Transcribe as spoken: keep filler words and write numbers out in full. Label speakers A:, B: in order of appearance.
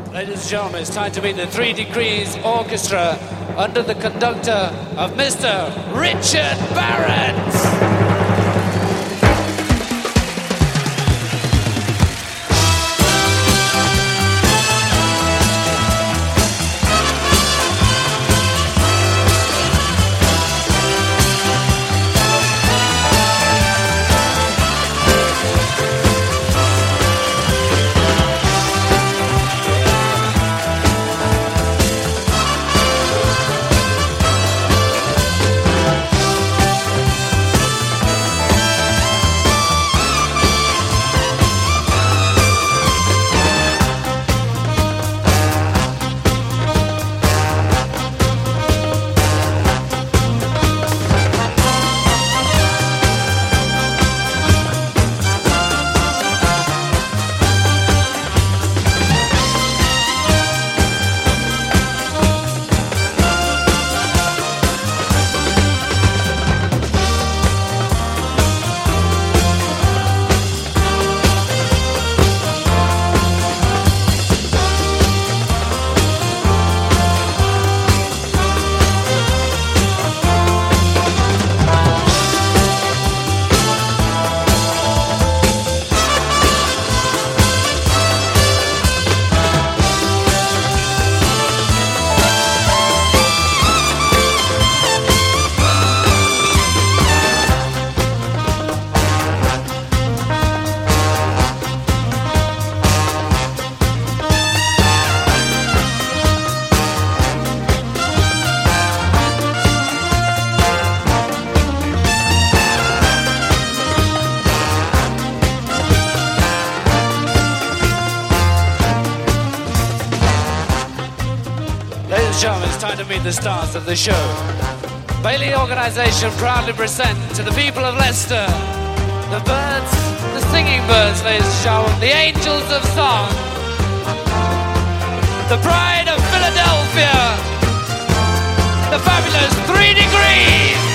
A: Ladies and gentlemen, it's time to meet the Three Degrees Orchestra under the conductor of Mister Richard Barrett. Ladies and gentlemen, it's time to meet the stars of the show. Bailey Organisation proudly present to the people of Leicester the birds, the singing birds, ladies and gentlemen, the angels of song, the pride of Philadelphia, the fabulous Three Degrees.